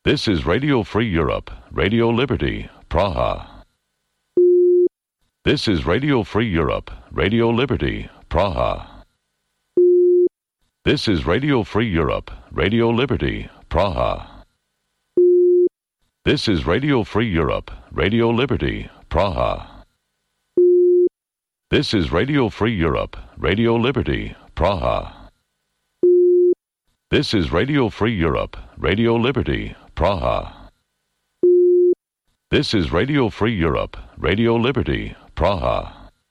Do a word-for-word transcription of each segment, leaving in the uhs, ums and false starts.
This is Radio Free Europe, Radio Liberty, Praha. This is Radio Free Europe, Radio Liberty, Praha. This is Radio Free Europe, Radio Liberty, Praha. This is Radio Free Europe, Radio Liberty, Praha. This is Radio Free Europe, Radio Liberty, Praha. This is Radio Free Europe, Radio Liberty, Praha. This is Radio Free Europe, Radio Liberty, Praha.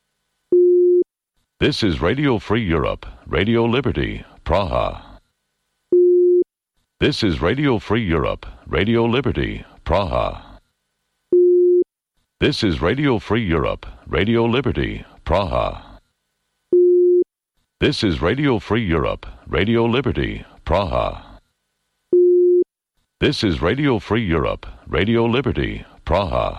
This is Radio Free Europe, Radio Liberty, Praha. This is Radio Free Europe, Radio Liberty, Praha. This is Radio Free Europe, Radio Liberty, Praha. This is Radio Free Europe, Radio Liberty, Praha. This is Radio Free Europe, Radio Liberty, Praha.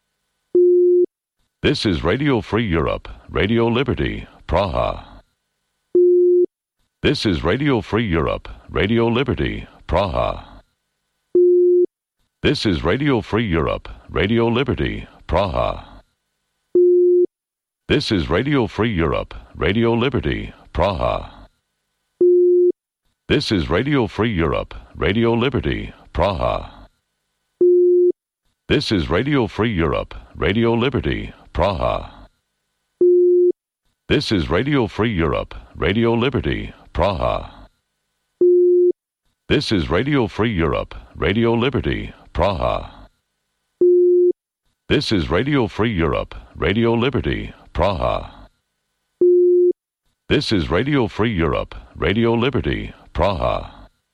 This is Radio Free Europe, Radio Liberty, Praha. This is Radio Free Europe, Radio Liberty, Praha. This is Radio Free Europe, Radio Liberty, Praha. This is Radio Free Europe, Radio Liberty, Praha. This is Radio Free Europe, Radio Liberty, Praha. This is Radio Free Europe, Radio Liberty, Praha. This is Radio Free Europe, Radio Liberty, Praha. This is Radio Free Europe, Radio Liberty, Praha. This is Radio Free Europe, Radio Liberty, Praha. This is Radio Free Europe, Radio Liberty, Praha.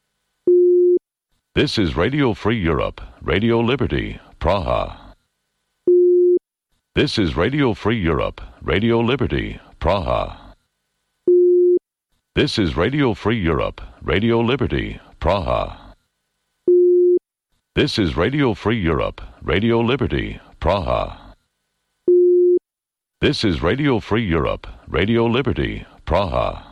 This is Radio Free Europe, Radio Liberty, Praha. This is Radio Free Europe, Radio Liberty, Praha. This is Radio Free Europe, Radio Liberty, Praha. This is Radio Free Europe, Radio Liberty, Praha. This is Radio Free Europe, Radio Liberty, Praha.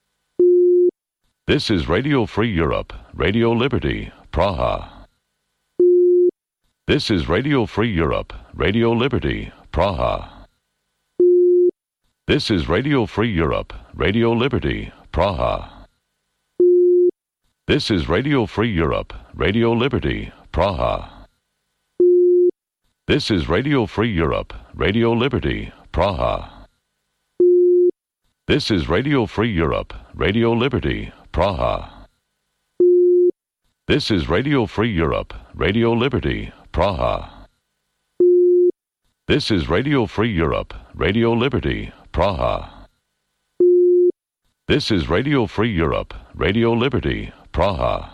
This is Radio Free Europe, Radio Liberty, Praha. This is Radio Free Europe, Radio Liberty, Praha. This is Radio Free Europe, Radio Liberty, Praha. This is Radio Free Europe, Radio Liberty, Praha. This is Radio Free Europe, Radio Liberty, Praha. This is Radio Free Europe, Radio Liberty, Praha. This is Radio Free Europe, Radio Liberty, Praha. This is Radio Free Europe, Radio Liberty, Praha. This is Radio Free Europe, Radio Liberty, Praha.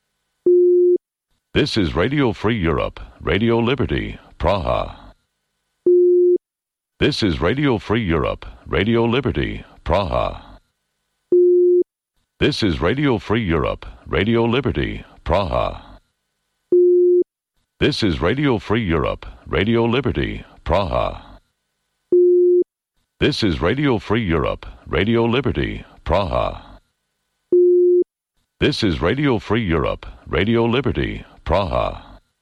This is Radio Free Europe, Radio Liberty, Praha. This is Radio Free Europe, Radio Liberty, Praha. This is Radio Free Europe, Radio Liberty, Praha. This is Radio Free Europe, Radio Liberty, Praha. This is Radio Free Europe, Radio Liberty, Praha. This is Radio Free Europe, Radio Liberty, Praha.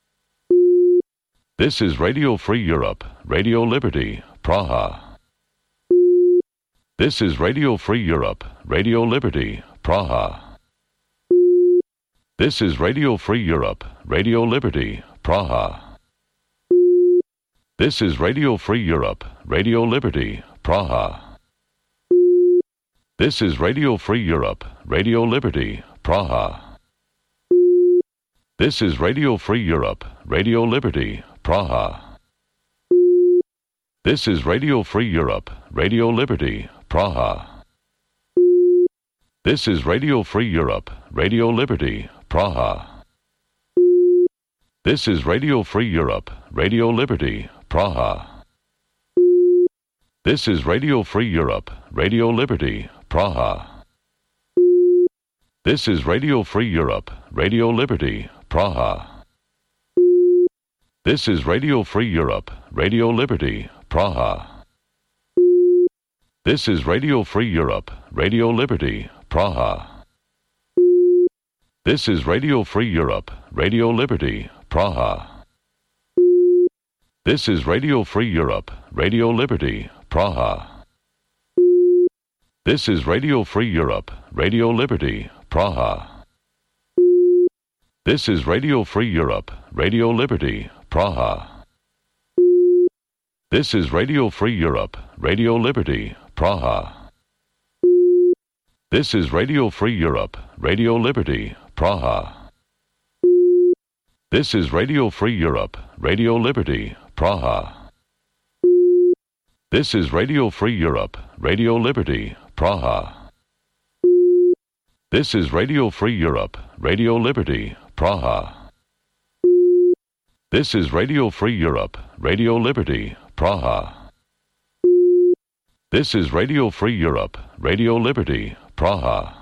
This is Radio Free Europe, Radio Liberty, Praha. This is Radio Free Europe, Radio Liberty, Praha. This is Radio Free Europe, Radio Liberty, Praha. This is Radio Free Europe, Radio Liberty, Praha. This is Radio Free Europe, Radio Liberty, Praha. This is Radio Free Europe, Radio Liberty, Praha. This is Radio Free Europe, Radio Liberty, Praha. This is Radio Free Europe, Radio Liberty, Praha. This is Radio Free Europe, Radio Liberty, Praha. This is Radio Free Europe, Radio Liberty, Praha. This is Radio Free Europe, Radio Liberty, Praha. This is Radio Free Europe, Radio Liberty, Praha. This is Radio Free Europe, Radio Liberty, Praha. This is Radio Free Europe, Radio Liberty, Praha. This is Radio Free Europe, Radio Liberty, Praha. This is Radio Free Europe, Radio Liberty, Praha. This is Radio Free Europe, Radio Liberty, Praha. This is Radio Free Europe, Radio Liberty, Praha. This is Radio Free Europe, Radio Liberty, Praha. This is Radio Free Europe, Radio Liberty, Praha. This is Radio Free Europe, Radio Liberty, Praha. This is Radio Free Europe, Radio Liberty, Praha. This is Radio Free Europe, Radio Liberty, Praha. This is Radio Free Europe, Radio Liberty, Praha.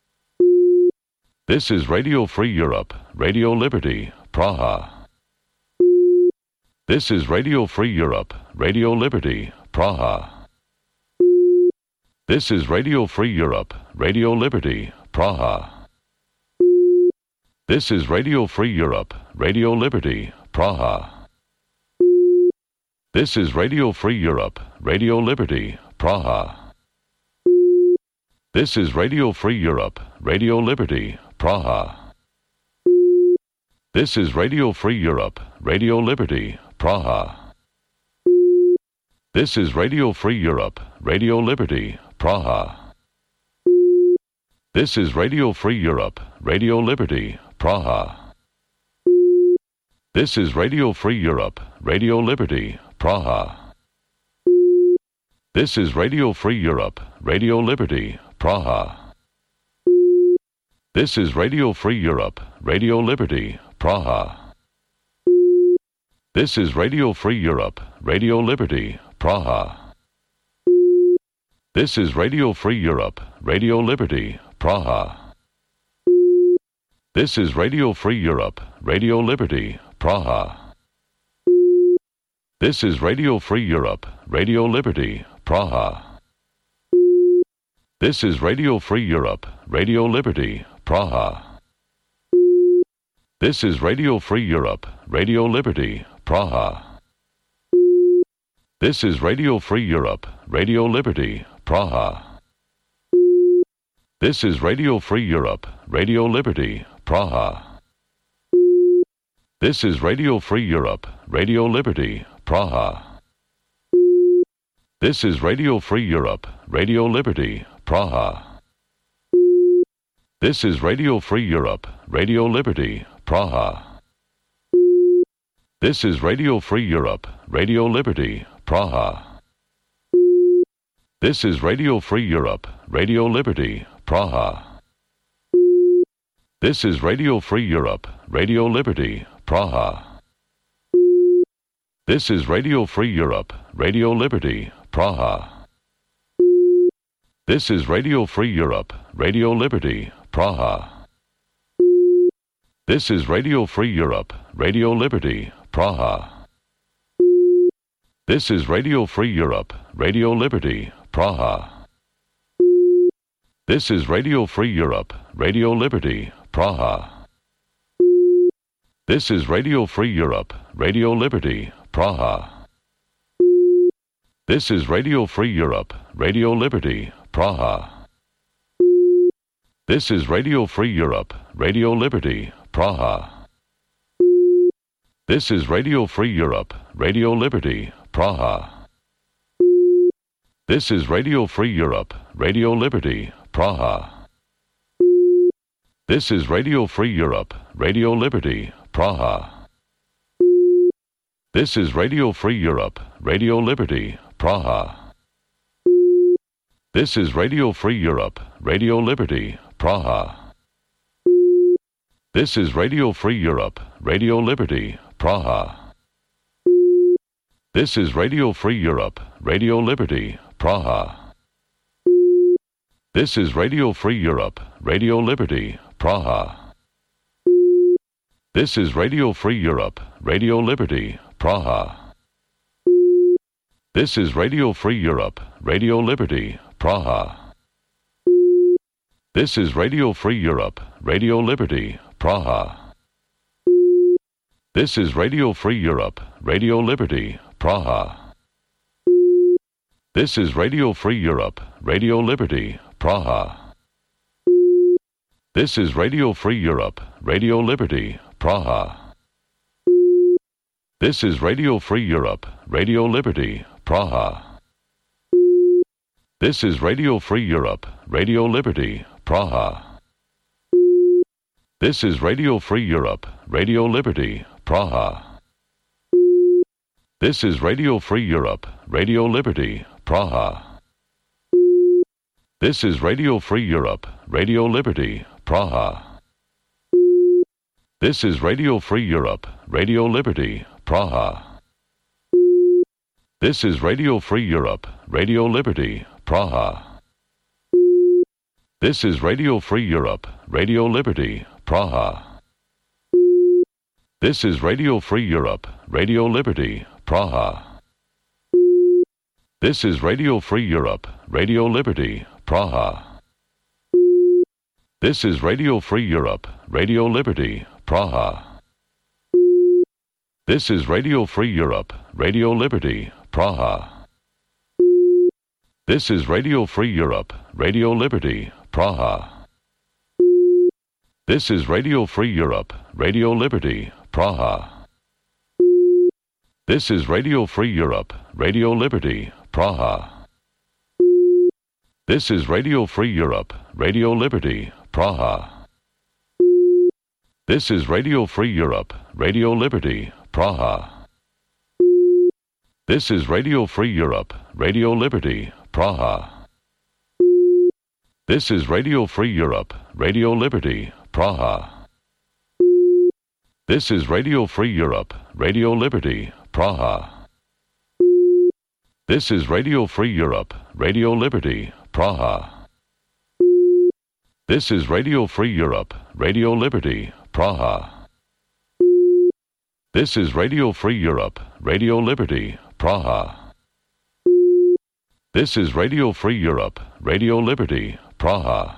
This is Radio Free Europe, Radio Liberty, Praha. This is Radio Free Europe, Radio Liberty, Praha. This is Radio Free Europe, Radio Liberty, Praha. This is Radio Free Europe, Radio Liberty, Praha. This is Radio Free Europe, Radio Liberty, Praha. This is Radio Free Europe, Radio Liberty, Praha. This is Radio Free Europe, Radio Liberty, Praha. This is Radio Free Europe, Radio Liberty, Praha. This is Radio Free Europe, Radio Liberty, Praha. This is Radio Free Europe, Radio Liberty, Praha. This is Radio Free Europe, Radio Liberty, Praha. This is Radio Free Europe, Radio Liberty, Praha. This is Radio Free Europe, Radio Liberty, Praha. This is Radio Free Europe, Radio Liberty, Praha. This is Radio Free Europe, Radio Liberty, Praha. This is Radio Free Europe, Radio Liberty, Praha. This is Radio Free Europe, Radio Liberty, Praha. This is Radio Free Europe, Radio Liberty, Praha. This is Radio Free Europe, Radio Liberty, Praha. This is Radio Free Europe, Radio Liberty, Praha. This is Radio Free Europe, Radio Liberty, Praha. This is Radio Free Europe, Radio Liberty, Praha. This is Radio Free Europe, Radio Liberty, Praha. This is Radio Free Europe, Radio Liberty, Praha. This is Radio Free Europe, Radio Liberty, Praha. This is Radio Free Europe, Radio Liberty, Praha. This is Radio Free Europe, Radio Liberty, Praha. This is Radio Free Europe, Radio Liberty, Praha. This is Radio Free Europe, Radio Liberty, Praha. This is Radio Free Europe, Radio Liberty, Praha. This is Radio Free Europe, Radio Liberty, Praha. This is Radio Free Europe, Radio Liberty, Praha. This is Radio Free Europe, Radio Liberty, Praha. This is Radio Free Europe, Radio Liberty, Praha. This is Radio Free Europe, Radio Liberty, Praha. This is Radio Free Europe, Radio Liberty, Praha. This is Radio Free Europe, Radio Liberty, Praha. This is Radio Free Europe, Radio Liberty, Praha. This is Radio Free Europe, Radio Liberty, Praha. This is Radio Free Europe, Radio Liberty, Praha. This is Radio Free Europe, Radio Liberty, Praha. This is Radio Free Europe, Radio Liberty, Praha. This is Radio Free Europe, Radio Liberty, Praha. This is Radio Free Europe, Radio Liberty, Praha. This is Radio Free Europe, Radio Liberty, Praha. This is Radio Free Europe, Radio Liberty, Praha. This is Radio Free Europe, Radio Liberty, Praha. This is Radio Free Europe, Radio Liberty, Praha. This is Radio Free Europe, Radio Liberty, Praha. This is Radio Free Europe, Radio Liberty, Praha. This is Radio Free Europe, Radio Liberty, Praha. This is Radio Free Europe, Radio Liberty, Praha. This is Radio Free Europe, Radio Liberty, Praha. This is Radio Free Europe, Radio Liberty, Praha. This is Radio Free Europe, Radio Liberty, Praha. This is Radio Free Europe, Radio Liberty, Praha. This is Radio Free Europe, Radio Liberty, Praha. This is Radio Free Europe, Radio Liberty, Praha. This is Radio Free Europe, Radio Liberty, Praha. This is Radio Free Europe, Radio Liberty, Praha. This is Radio Free Europe, Radio Liberty, Praha. This is Radio Free Europe, Radio Liberty, Praha. This is Radio Free Europe, Radio Liberty, Praha. This is Radio Free Europe, Radio Liberty, Praha. This is Radio Free Europe, Radio Liberty, Praha. This is Radio Free Europe, Radio Liberty, Praha. This is Radio Free Europe, Radio Liberty, Praha. This is Radio Free Europe, Radio Liberty, Praha. This is Radio Free Europe, Radio Liberty, Praha. This is Radio Free Europe, Radio Liberty, Praha. This is Radio Free Europe, Radio Liberty, Praha. This is Radio Free Europe, Radio Liberty, Praha.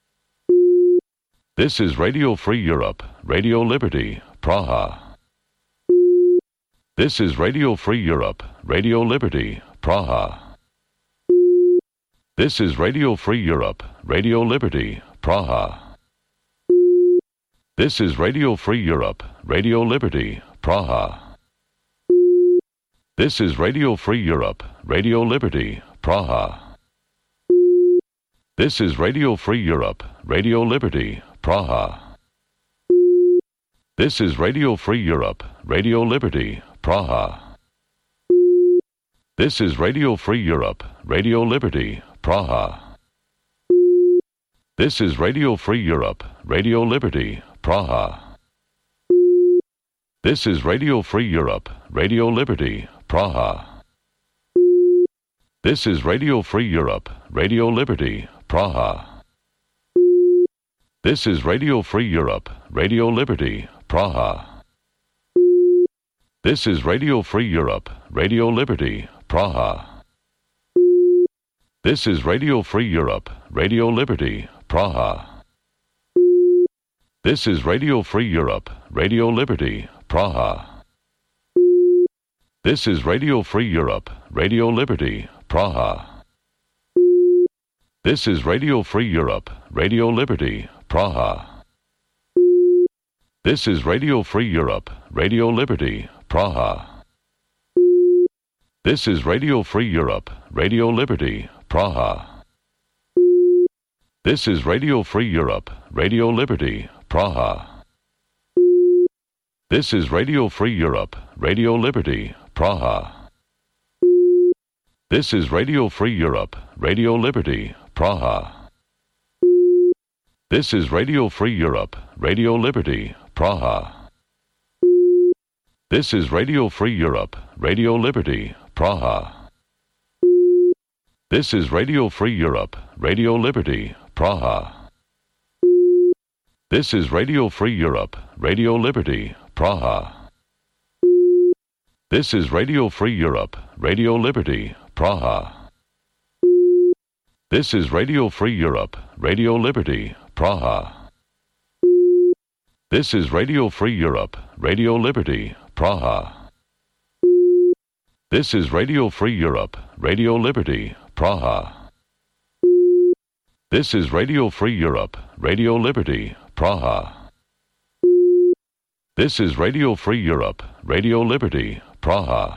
This is Radio Free Europe, Radio Liberty, Praha. This is Radio Free Europe, Radio Liberty, Praha. This is Radio Free Europe, Radio Liberty, Praha. This is Radio Free Europe, Radio Liberty, Praha. This is Radio Free Europe, Radio Liberty, Praha. This is Radio Free Europe, Radio Liberty, Praha. This is Radio Free Europe, Radio Liberty, Praha. This is Radio Free Europe, Radio Liberty, Praha. This is Radio Free Europe, Radio Liberty, Praha. This is Radio Free Europe, Radio Liberty, Praha. This is Radio Free Europe, Radio Liberty, Praha. This is Radio Free Europe, Radio Liberty, Praha. This is Radio Free Europe, Radio Liberty, Praha. This is Radio Free Europe, Radio Liberty, Praha. This is Radio Free Europe, Radio Liberty, Praha. This is Radio Free Europe, Radio Liberty, Praha. This is Radio Free Europe, Radio Liberty, Praha. This is Radio Free Europe, Radio Liberty, Praha. This is Radio Free Europe, Radio Liberty, Praha. This is Radio Free Europe, Radio Liberty, Praha. This is Radio Free Europe, Radio Liberty, Praha. This is Radio Free Europe, Radio Liberty, Praha. This is Radio Free Europe, Radio Liberty, Praha. This is Radio Free Europe, Radio Liberty, Praha. This is Radio Free Europe, Radio Liberty, Praha. This is Radio Free Europe, Radio Liberty, Praha. This is Radio Free Europe, Radio Liberty, Praha. This is Radio Free Europe, Radio Liberty, Praha. This is Radio Free Europe, Radio Liberty, Praha. This is Radio Free Europe, Radio Liberty, Praha. This is Radio Free Europe, Radio Liberty, Praha. This is Radio Free Europe, Radio Liberty, Praha.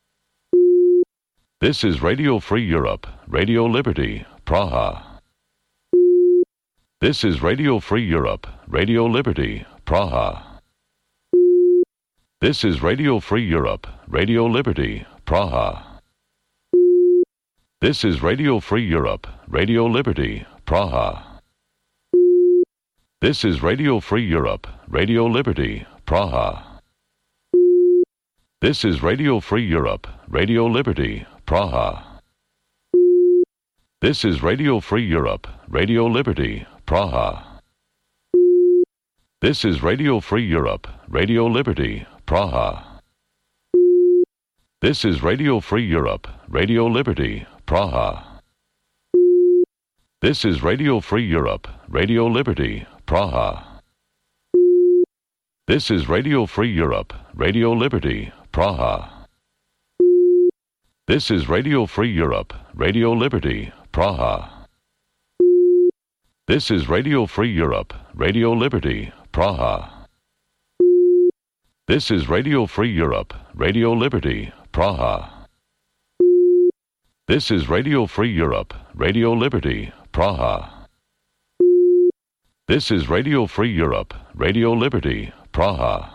This is Radio Free Europe, Radio Liberty, Praha. This is Radio Free Europe, Radio Liberty, Praha. This is Radio Free Europe, Radio Liberty, Praha. This is Radio Free Europe, Radio Liberty, Praha. This is Radio Free Europe, Radio Liberty, Praha. This is Radio Free Europe, Radio Liberty, Praha. This is Radio Free Europe, Radio Liberty, Praha. This is Radio Free Europe, Radio Liberty, Praha. This is Radio Free Europe, Radio Liberty, Praha. This is Radio Free Europe, Radio Liberty, Praha. This is Radio Free Europe, Radio Liberty, Praha. This is Radio Free Europe, Radio Liberty, Praha. This is Radio Free Europe, Radio Liberty, Praha. This is Radio Free Europe, Radio Liberty, Praha. This is Radio Free Europe, Radio Liberty, Praha. This is Radio Free Europe, Radio Liberty, Praha.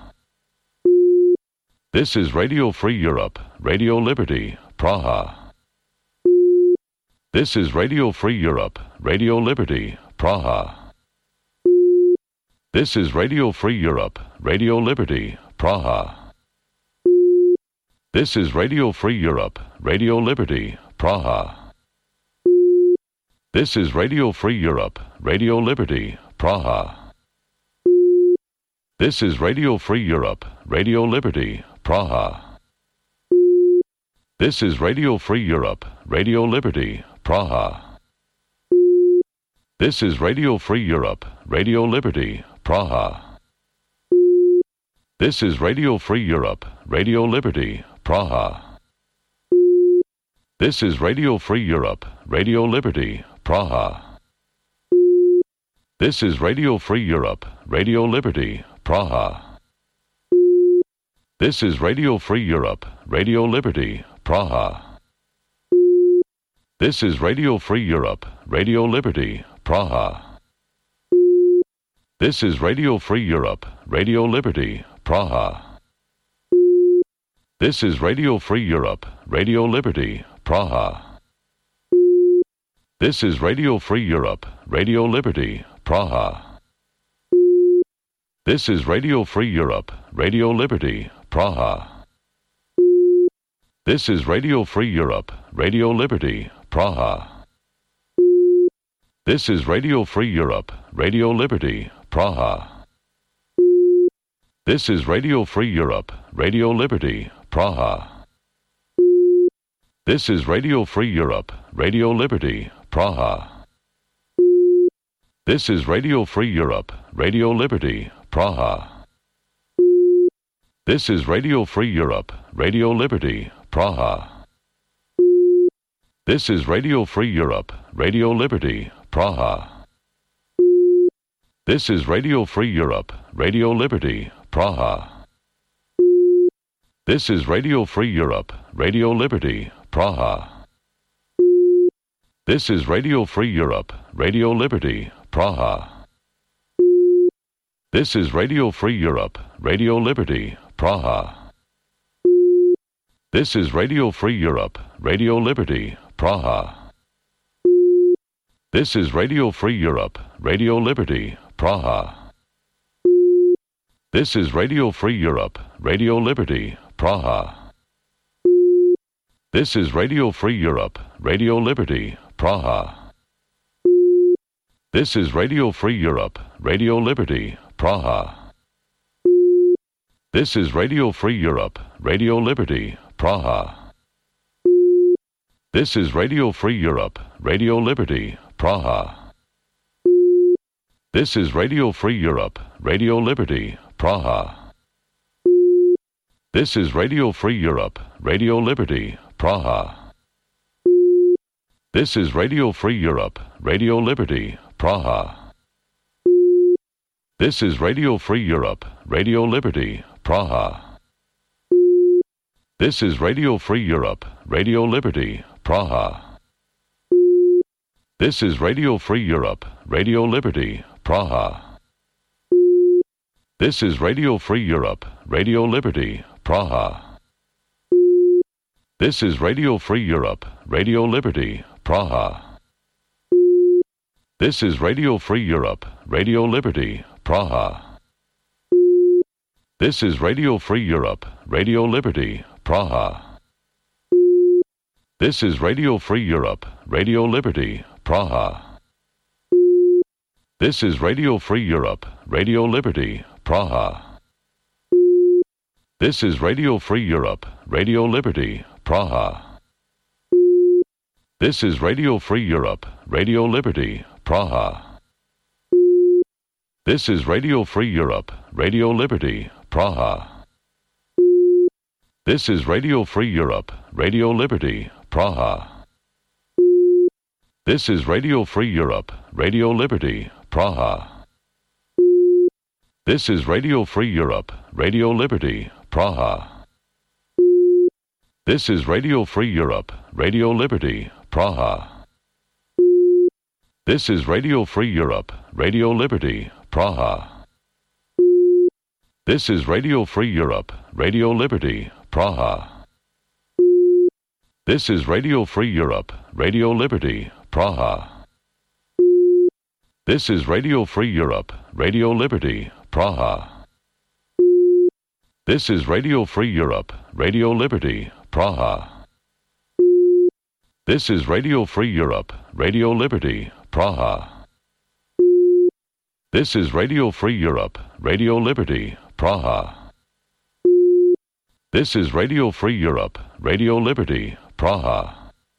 This is Radio Free Europe, Radio Liberty, Praha. This is Radio Free Europe, Radio Liberty, Praha. This is Radio Free Europe, Radio Liberty, Praha. This is Radio Free Europe, Radio Liberty, Praha. This is Radio Free Europe, Radio Liberty, Praha. This is Radio Free Europe, Radio Liberty, Praha. This is Radio Free Europe, Radio Liberty, Praha. This is Radio Free Europe, Radio Liberty, Praha. This is Radio Free Europe, Radio Liberty, Praha. This is Radio Free Europe, Radio Liberty, Praha. This is Radio Free Europe, Radio Liberty, Praha. This is Radio Free Europe, Radio Liberty, Praha. This is Radio Free Europe, Radio Liberty, Praha. This is Radio Free Europe, Radio Liberty, Praha. This is Radio Free Europe, Radio Liberty, Praha. This is Radio Free Europe, Radio Liberty, Praha. This is Radio Free Europe, Radio Liberty, Praha. This is Radio Free Europe, Radio Liberty, Praha. This is Radio Free Europe, Radio Liberty, Praha. This is Radio Free Europe, Radio Liberty, Praha. This is Radio Free Europe, Radio Liberty, Praha. This is Radio Free Europe, Radio Liberty, Praha. This is Radio Free Europe, Radio Liberty, Praha. This is Radio Free Europe, Radio Liberty, Praha. This is Radio Free Europe, Radio Liberty, Praha. This is Radio Free Europe, Radio Liberty, Praha. This is Radio Free Europe, Radio Liberty, Praha. This is Radio Free Europe, Radio Liberty, Praha. This is Radio Free Europe, Radio Liberty, Praha. This is Radio Free Europe, Radio Liberty, Praha. This is Radio Free Europe, Radio Liberty, Praha. This is Radio Free Europe, Radio Liberty, Praha. This is Radio Free Europe, Radio Liberty, Praha. This is Radio Free Europe, Radio Liberty, Praha. This is Radio Free Europe, Radio Liberty, Praha. This is Radio Free Europe, Radio Liberty, Praha. This is Radio Free Europe, Radio Liberty, Praha. This is Radio Free Europe, Radio Liberty, Praha. This is Radio Free Europe, Radio Liberty, Praha. This is Radio Free Europe, Radio Liberty, Praha. This is Radio Free Europe, Radio Liberty, Praha. This is Radio Free Europe, Radio Liberty, Praha. This is Radio Free Europe, Radio Liberty, Praha. This is Radio Free Europe, Radio Liberty, Praha. This is Radio Free Europe, Radio Liberty, Praha. This is Radio Free Europe, Radio Liberty, Praha. This is Radio Free Europe, Radio Liberty, Praha. This is Radio Free Europe, Radio Liberty, Praha. This is Radio Free Europe, Radio Liberty, Praha. This is Radio Free Europe, Radio Liberty, Praha. This is Radio Free Europe, Radio Liberty, Praha. This is Radio Free Europe, Radio Liberty, Praha. This is Radio Free Europe, Radio Liberty, Praha. This is Radio Free Europe, Radio Liberty, Praha. This is Radio Free Europe, Radio Liberty, Praha. This is Radio Free Europe, Radio Liberty, Praha. This is Radio Free Europe, Radio Liberty, Praha. This is Radio Free Europe, Radio Liberty, Praha. This is Radio Free Europe, Radio Liberty, Praha. This is Radio Free Europe, Radio Liberty, Praha. This is Radio Free Europe, Radio Liberty, Praha. This is Radio Free Europe, Radio Liberty, Praha.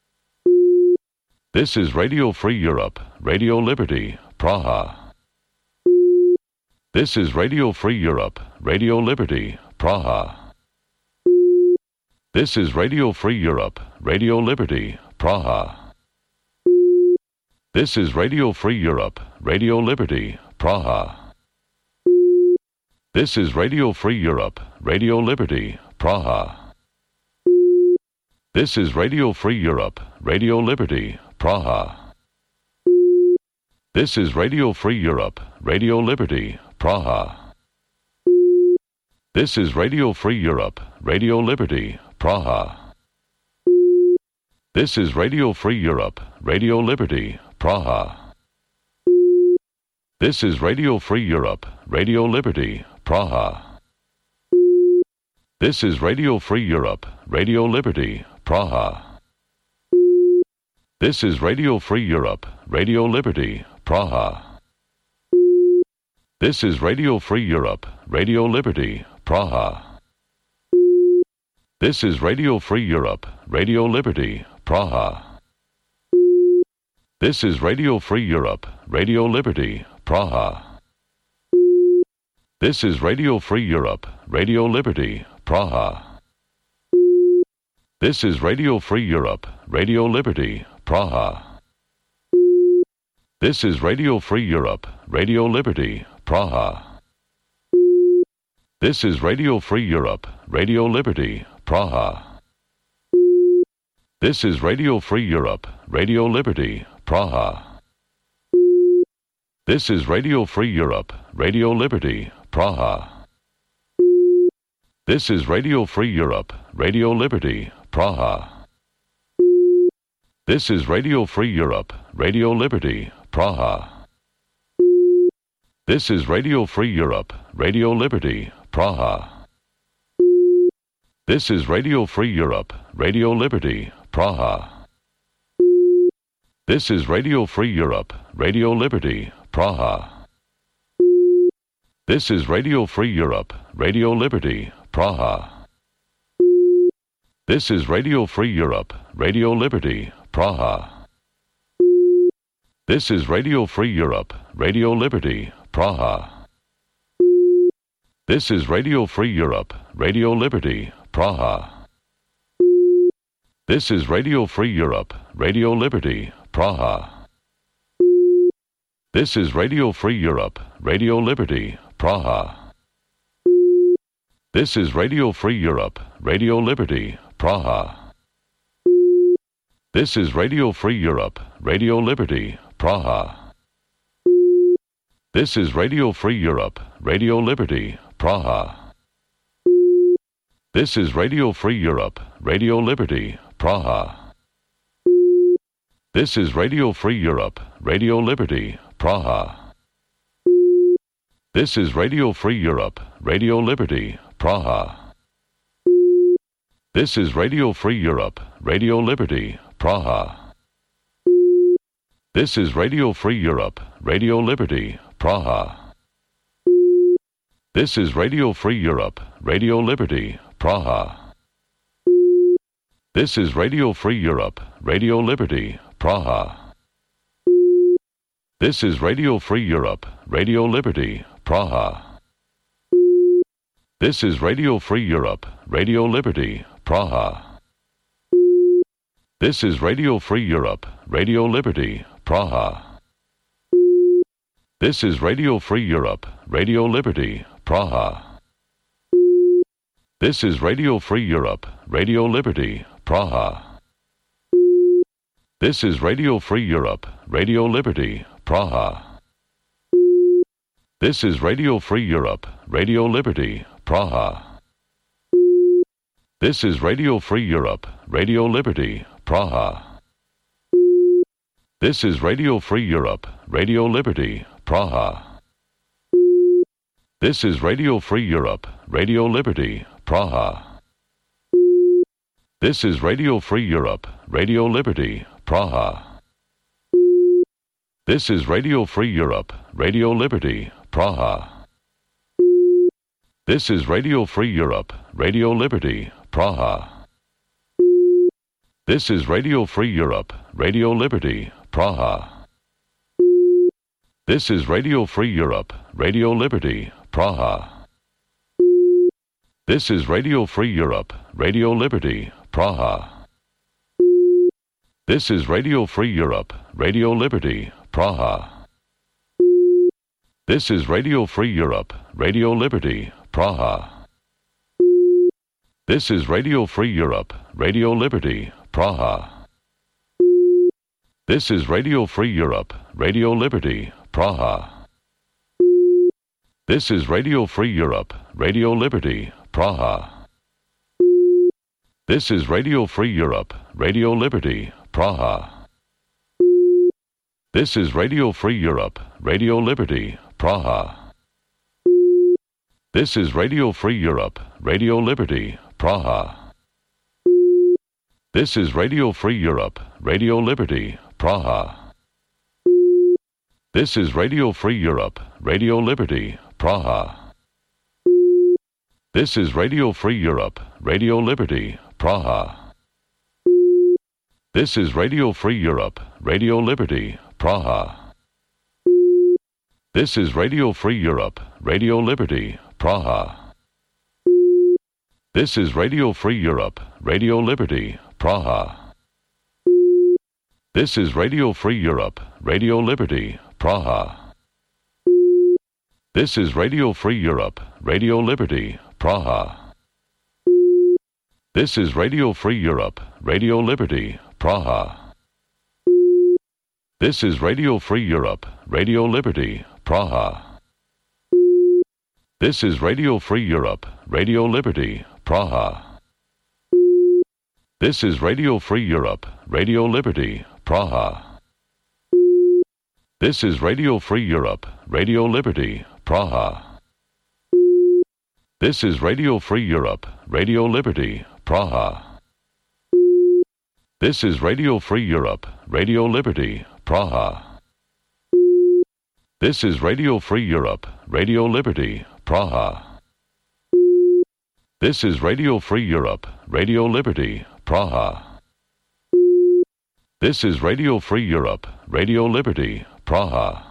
This is Radio Free Europe, Radio Liberty, Praha. This is Radio Free Europe, Radio Liberty, Praha. This is Radio Free Europe, Radio Liberty, Praha. This is Radio Free Europe, Radio Liberty, Praha. This is Radio Free Europe, Radio Liberty, Praha. This is Radio Free Europe, Radio Liberty, Praha. This is Radio Free Europe, Radio Liberty, Praha. This is Radio Free Europe, Radio Liberty, Praha. This is Radio Free Europe, Radio Liberty, Praha. This is Radio Free Europe, Radio Liberty, Praha. This is Radio Free Europe, Radio Liberty, Praha. This is Radio Free Europe, Radio Liberty, Praha. This is Radio Free Europe, Radio Liberty, Praha. This is Radio Free Europe, Radio Liberty, Praha. This is Radio Free Europe, Radio Liberty, Praha. This is Radio Free Europe, Radio Liberty, Praha. This is Radio Free Europe, Radio Liberty, Praha. This is Radio Free Europe, Radio Liberty, Praha. This is Radio Free Europe, Radio Liberty, Praha. This is Radio Free Europe, Radio Liberty, Praha. This is Radio Free Europe, Radio Liberty, Praha. This is Radio Free Europe, Radio Liberty, Praha. This is Radio Free Europe, Radio Liberty, Praha. This is Radio Free Europe, Radio Liberty, Praha. This is Radio Free Europe, Radio Liberty, Praha. This is Radio Free Europe, Radio Liberty, Praha. This is Radio Free Europe, Radio Liberty, Praha. This is Radio Free Europe, Radio Liberty, Praha. This is Radio Free Europe, Radio Liberty, Praha. This is Radio Free Europe, Radio Liberty, Praha. This is Radio Free Europe, Radio Liberty, Praha. This is Radio Free Europe, Radio Liberty, Praha. This is Radio Free Europe, Radio Liberty, Praha. This is Radio Free Europe, Radio Liberty, Praha. This is Radio Free Europe, Radio Liberty, Praha. This is Radio Free Europe, Radio Liberty, Praha. This is Radio Free Europe, Radio Liberty, Praha. This is Radio Free Europe, Radio Liberty, Praha. This is Radio Free Europe, Radio Liberty, Praha. This is Radio Free Europe, Radio Liberty, Praha. This is Radio Free Europe, Radio Liberty, Praha. This is Radio Free Europe, Radio Liberty, Praha. This is Radio Free Europe, Radio Liberty, Praha. This is Radio Free Europe, Radio Liberty, Praha. This is Radio Free Europe, Radio Liberty, Praha. This is Radio Free Europe, Radio Liberty, Praha. This is Radio Free Europe, Radio Liberty, Praha. This is Radio Free Europe, Radio Liberty, Praha. This is Radio Free Europe, Radio Liberty, Praha. This is Radio Free Europe, Radio Liberty, Praha. This is Radio Free Europe, Radio Liberty, Praha. This is Radio Free Europe, Radio Liberty, Praha. This is Radio Free Europe, Radio Liberty, Praha. This is Radio Free Europe, Radio Liberty, Praha. This is Radio Free Europe, Radio Liberty, Praha. This is Radio Free Europe, Radio Liberty, Praha. This is Radio Free Europe, Radio Liberty, Praha. This is Radio Free Europe, Radio Liberty, Praha. This is Radio Free Europe, Radio Liberty, Praha. This is Radio Free Europe, Radio Liberty, Praha. This is Radio Free Europe, Radio Liberty, Praha. This is Radio Free Europe, Radio Liberty, Praha. This is Radio Free Europe, Radio Liberty, Praha. This is Radio Free Europe, Radio Liberty, Praha. This is Radio Free Europe, Radio Liberty, Praha. This is Radio Free Europe, Radio Liberty, Praha. This is Radio Free Europe, Radio Liberty, Praha. This is Radio Free Europe, Radio Liberty, Praha. This is Radio Free Europe, Radio Liberty, Praha. This is Radio Free Europe, Radio Liberty, Praha. This is Radio Free Europe, Radio Liberty, Praha. This is Radio Free Europe, Radio Liberty, Praha. This is Radio Free Europe, Radio Liberty, Praha. This is Radio Free Europe, Radio Liberty, Praha. This is Radio Free Europe, Radio Liberty, Praha. This is Radio Free Europe, Radio Liberty, Praha. This is Radio Free Europe, Radio Liberty, Praha. This is Radio Free Europe, Radio Liberty, Praha. This is Radio Free Europe, Radio Liberty, Praha. This is Radio Free Europe, Radio Liberty, Praha. This is Radio Free Europe, Radio Liberty, Praha. This is Radio Free Europe, Radio Liberty, Praha. This is Radio Free Europe, Radio Liberty, Praha. This is Radio Free Europe, Radio Liberty, Praha.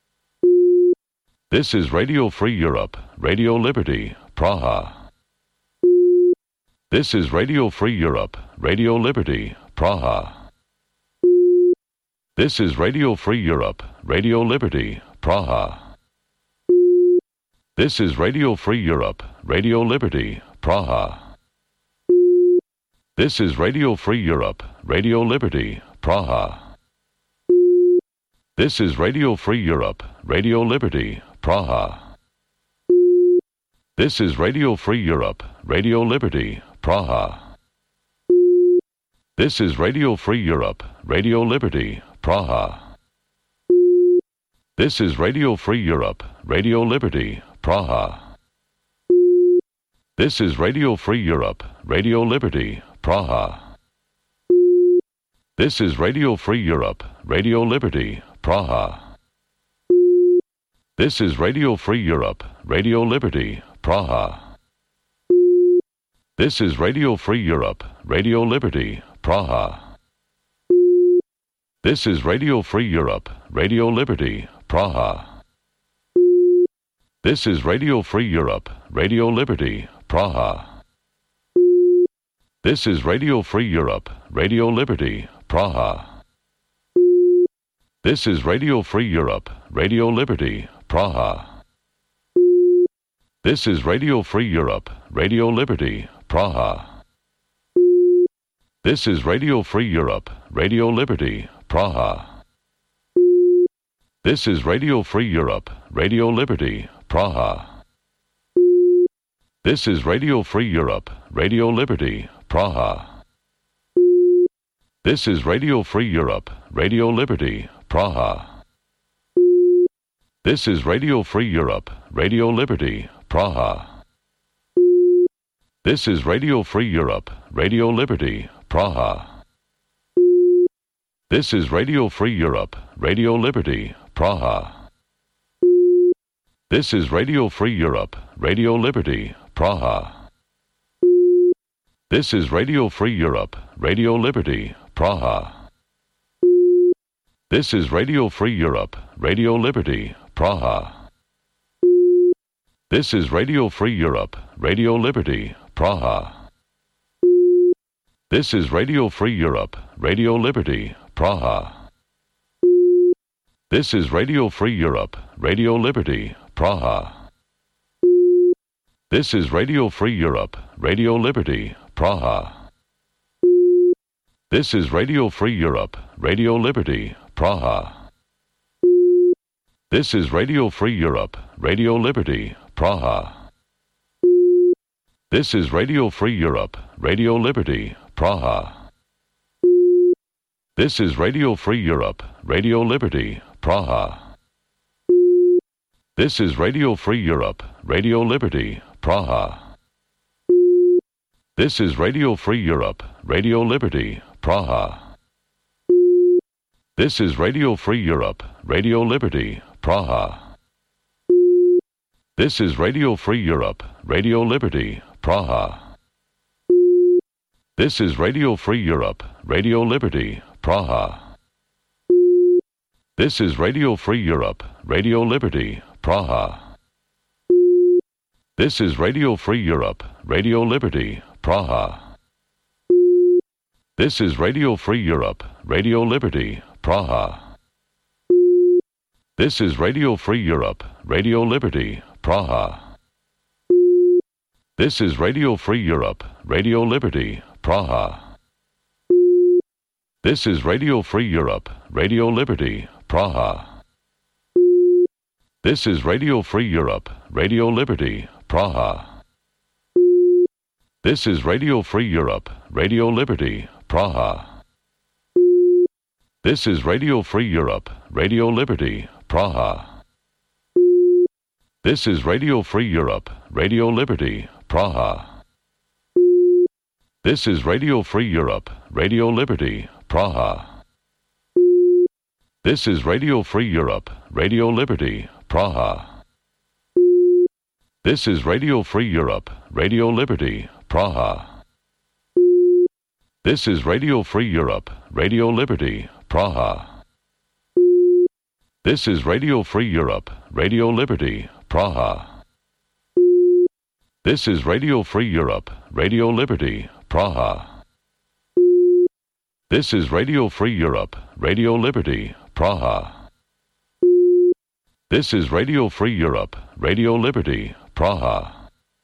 This is Radio Free Europe, Radio Liberty, Praha. This is Radio Free Europe, Radio Liberty, Praha. This is Radio Free Europe, Radio Liberty, Praha. This is Radio Free Europe, Radio Liberty, Praha. This is Radio Free Europe, Radio Liberty, Praha. This is Radio Free Europe, Radio Liberty, Praha. This is Radio Free Europe, Radio Liberty, Praha. This is Radio Free Europe, Radio Liberty, Praha. This is Radio Free Europe, Radio Liberty, Praha. This is Radio Free Europe, Radio Liberty, Praha. This is Radio Free Europe, Radio Liberty, Praha. This is Radio Free Europe, Radio Liberty, Praha. This is Radio Free Europe, Radio Liberty, Praha. This is Radio Free Europe, Radio Liberty, Praha. This is Radio Free Europe, Radio Liberty, Praha. This is Radio Free Europe, Radio Liberty, Praha. This is Radio Free Europe, Radio Liberty, Praha. This is Radio Free Europe, Radio Liberty, Praha. This is Radio Free Europe, Radio Liberty, Praha. This is Radio Free Europe, Radio Liberty, Praha. This is Radio Free Europe, Radio Liberty, Praha. This is Radio Free Europe, Radio Liberty, Praha. This is Radio Free Europe, Radio Liberty, Praha. This is Radio Free Europe, Radio Liberty, Praha. This is Radio Free Europe, Radio Liberty, Praha. This is Radio Free Europe, Radio Liberty, Praha. This is Radio Free Europe, Radio Liberty, Praha. This is Radio Free Europe, Radio Liberty, Praha. This is Radio Free Europe, Radio Liberty, Praha. This is Radio Free Europe, Radio Liberty, Praha. This is Radio Free Europe, Radio Liberty, Praha. This is Radio Free Europe, Radio Liberty, Praha. This is Radio Free Europe, Radio Liberty, Praha. This is Radio Free Europe, Radio Liberty, Praha. This is Radio Free Europe, Radio Liberty, Praha. This is Radio Free Europe, Radio Liberty, Praha. This is Radio Free Europe, Radio Liberty, Praha. This is Radio Free Europe, Radio Liberty, Praha. This is Radio Free Europe, Radio Liberty, Praha. This is Radio Free Europe, Radio Liberty, Praha. This is Radio Free Europe, Radio Liberty, Praha. This is Radio Free Europe, Radio Liberty, Praha. This is Radio Free Europe, Radio Liberty, Praha. This is Radio Free Europe, Radio Liberty, Praha. This is Radio Free Europe, Radio Liberty, Praha. This is Radio Free Europe, Radio Liberty, Praha. This is Radio Free Europe, Radio Liberty, Praha. This is Radio Free Europe, Radio Liberty, Praha. This is Radio Free Europe, Radio Liberty, Praha. This is Radio Free Europe, Radio Liberty, Praha. This is Radio Free Europe, Radio Liberty, Praha. This is Radio Free Europe, Radio Liberty, Praha. This is Radio Free Europe, Radio Liberty, Praha. This is Radio Free Europe, Radio Liberty, Praha. This is Radio Free Europe, Radio Liberty, Praha. This is Radio Free Europe, Radio Liberty, Praha. This is Radio Free Europe, Radio Liberty, Praha. This is Radio Free Europe, Radio Liberty, Praha. This is Radio Free Europe, Radio Liberty, Praha.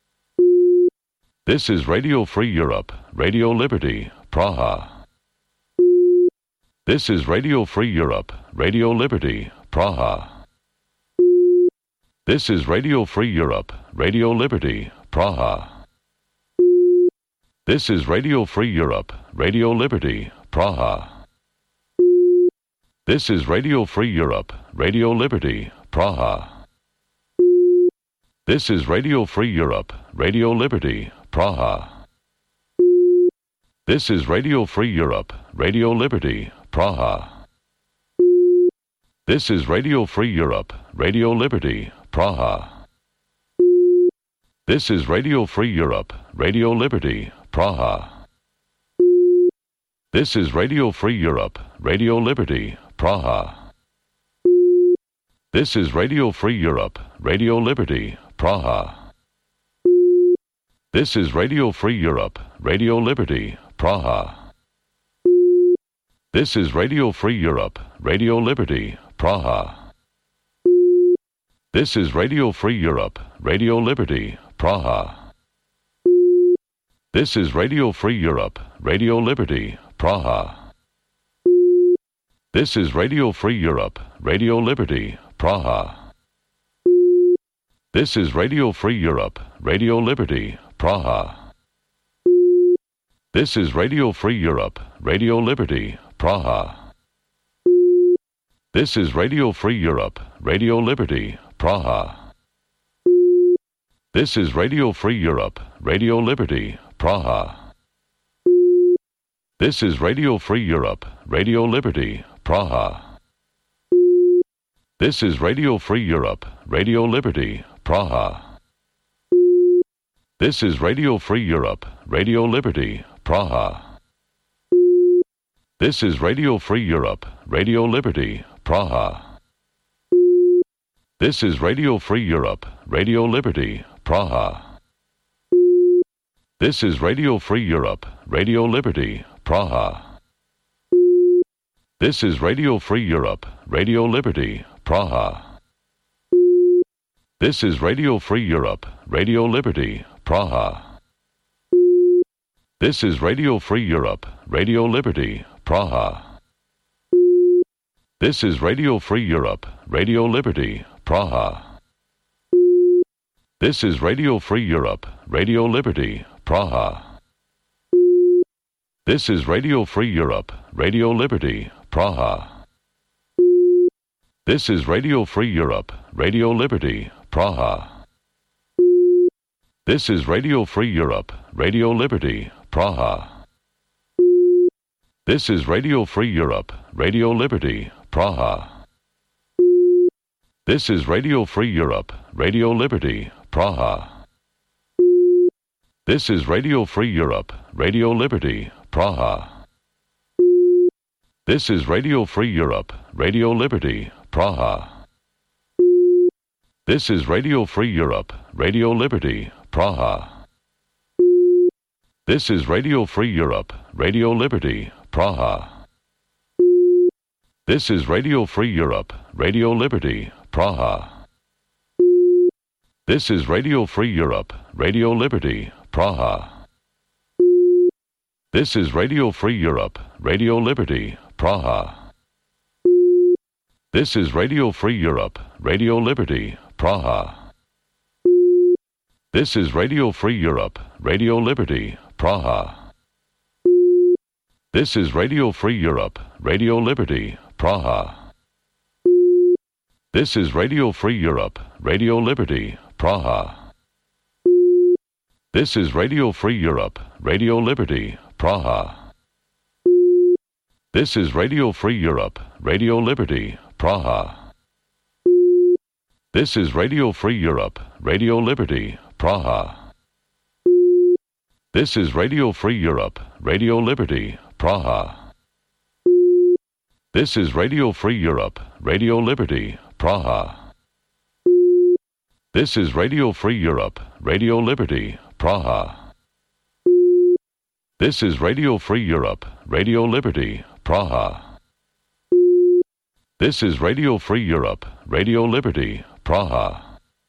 This is Radio Free Europe, Radio Liberty, Praha. This is Radio Free Europe, Radio Liberty, Praha. This is Radio Free Europe, Radio Liberty, Praha. This is Radio Free Europe, Radio Liberty, Praha. This is Radio Free Europe, Radio Liberty, Praha. This is Radio Free Europe, Radio Liberty, Praha. This is Radio Free Europe, Radio Liberty, Praha. This is Radio Free Europe, Radio Liberty, Praha. This is Radio Free Europe, Radio Liberty, Praha. This is Radio Free Europe, Radio Liberty, Praha. This is Radio Free Europe, Radio Liberty, Praha. This is Radio Free Europe, Radio Liberty, Praha. This is Radio Free Europe, Radio Liberty, Praha. This is Radio Free Europe, Radio Liberty, Praha. This is Radio Free Europe, Radio Liberty, Praha. This is Radio Free Europe, Radio Liberty, Praha. This is Radio Free Europe, Radio Liberty, Praha. This is Radio Free Europe, Radio Liberty, Praha. This is Radio Free Europe, Radio Liberty, Praha. This is Radio Free Europe, Radio Liberty, Praha. This is Radio Free Europe, Radio Liberty, Praha. This is Radio Free Europe, Radio Liberty, Praha. This is Radio Free Europe, Radio Liberty, Praha. This is Radio Free Europe, Radio Liberty, Praha. This is Radio Free Europe, Radio Liberty, Praha. This is Radio Free Europe, Radio Liberty, Praha. This is Radio Free Europe, Radio Liberty, Praha. This is Radio Free Europe, Radio Liberty, Praha. This is Radio Free Europe, Radio Liberty, Praha. This is Radio Free Europe, Radio Liberty, Praha. This is Radio Free Europe, Radio Liberty, Praha. This is Radio Free Europe, Radio Liberty, Praha. This is Radio Free Europe, Radio Liberty, Praha. This is Radio Free Europe, Radio Liberty, Praha. This is Radio Free Europe, Radio Liberty, Praha. This is Radio Free Europe, Radio Liberty, Praha. This is Radio Free Europe, Radio Liberty, Praha. This is Radio Free Europe, Radio Liberty, Praha. This is Radio Free Europe, Radio Liberty, Praha. This is Radio Free Europe, Radio Liberty, Praha. This is Radio Free Europe, Radio Liberty, Praha. This is Radio Free Europe, Radio Liberty, Praha. This is Radio Free Europe, Radio Liberty, Praha. This is Radio Free Europe, Radio Liberty, Praha. This is Radio Free Europe, Radio Liberty, Praha. This is Radio Free Europe, Radio Liberty, Praha. This is Radio Free Europe, Radio Liberty, Praha. This is Radio Free Europe, Radio Liberty, Praha. This is Radio Free Europe, Radio Liberty, Praha. This is Radio Free Europe, Radio Liberty, Praha. This is Radio Free Europe, Radio Liberty, Praha. This is Radio Free Europe, Radio Liberty, Praha. This is Radio Free Europe, Radio Liberty, Praha. This is Radio Free Europe, Radio Liberty, Praha. This is Radio Free Europe, Radio Liberty, Praha.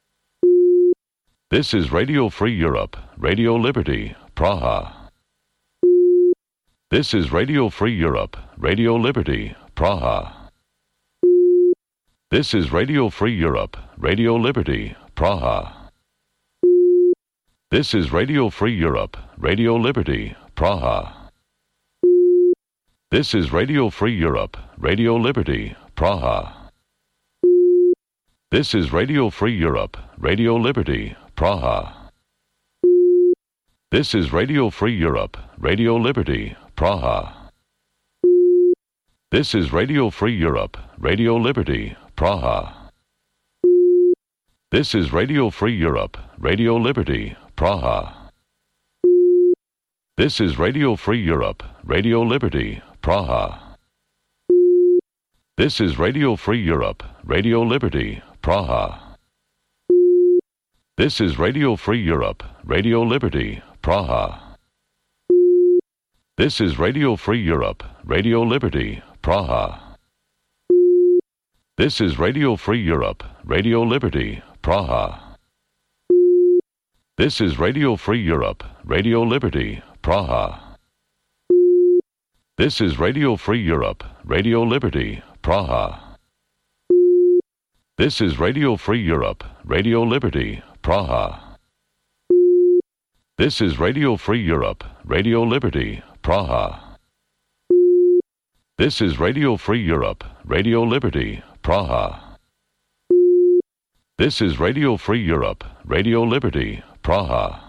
This is Radio Free Europe, Radio Liberty, Praha. This is Radio Free Europe, Radio Liberty, Praha. This is Radio Free Europe, Radio Liberty, Praha. This is Radio Free Europe, Radio Liberty, Praha. This is Radio Free Europe, Radio Liberty, Praha. This is Radio Free Europe, Radio Liberty, Praha. This is Radio Free Europe, Radio Liberty, Praha. This is Radio Free Europe, Radio Liberty, Praha. This is Radio Free Europe, Radio Liberty, Praha. This is Radio Free Europe, Radio Liberty, Praha. This is Radio Free Europe, Radio Liberty, Praha. This is Radio Free Europe, Radio Liberty, Praha. This is Radio Free Europe, Radio Liberty, Praha. This is Radio Free Europe, Radio Liberty, Praha. This is Radio Free Europe, Radio Liberty, Praha. This is Radio Free Europe, Radio Liberty, Praha. This is Radio Free Europe, Radio Liberty, Praha. This is Radio Free Europe, Radio Liberty, Praha. This is Radio Free Europe, Radio Liberty, Praha. This is Radio Free Europe, Radio Liberty, Praha.